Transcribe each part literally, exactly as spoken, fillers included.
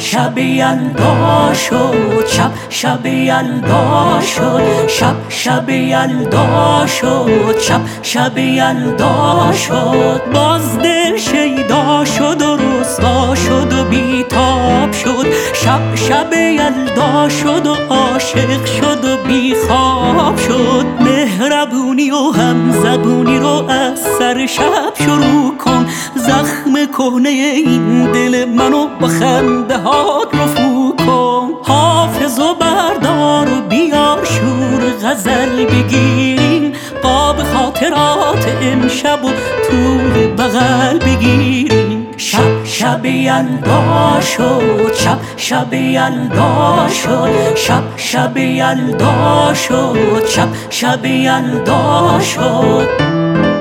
شب یلدا شد، شب شب یلدا شد، شب شب یلدا شد، شب شب یلدا شد. باز دل شیدا شد و رسوا شد و بیتاب شد. شب شب یلدا شد و عاشق شد و بیخواب شد. مهربونی و همزبونی رو از سر شب شروع کن. زخم کهنه این دل منو با خنده هات رفو کن. حافظ و بردار و بیار شور غزل بگیریم. قاب خاطرات امشب و طول بغل بگیریم. شب شب یلدا شد، شب شب یلدا شد، شب شب یلدا شد، شب شب یلدا شد.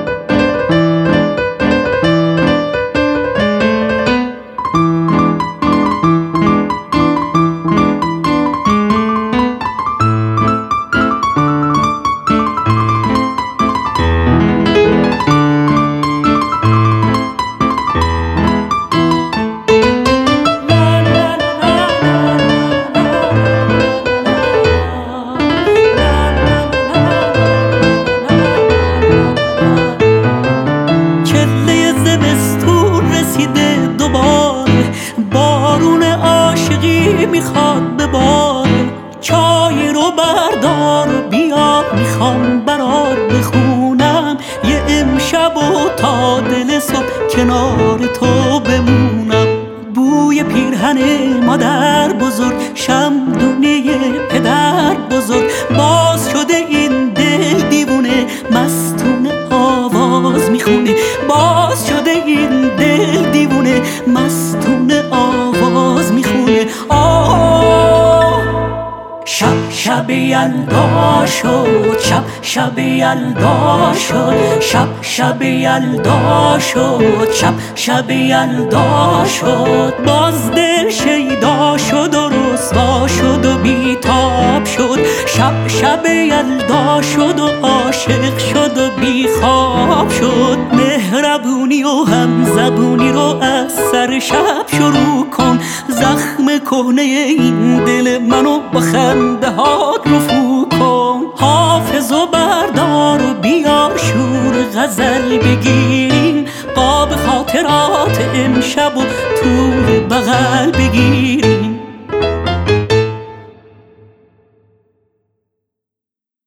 بارون عاشقی میخواد بباره. چای رو بردار و بیار، میخوام برات بخونم یه امشب و تا دل صبح کنار تو بمونم. بوی پیرهن مادر بزرگ، شمدونی پدر بزرگ. باز شده این دل دیوونه، مستونه آواز میخونه. باز شده این دل دیوونه، مستونه آواز میخونه. آه شب شب یلدا شد، شب شب یلدا شد، شب شب یلدا شد، شب شب یلدا شد. باز دل شیدا شد و رسوا شد و بیتاب شد. شب شب یلدا شد و عاشق شد و بیخواب شد. مهربونی و همزبونی رو از سر شب شروع کن. زخم کهنه این دل منو با خنده هات رفو کن. حافظ و بردار و بیار شور غزل بگیریم. قاب خاطرات امشب و طول بغل بگیریم.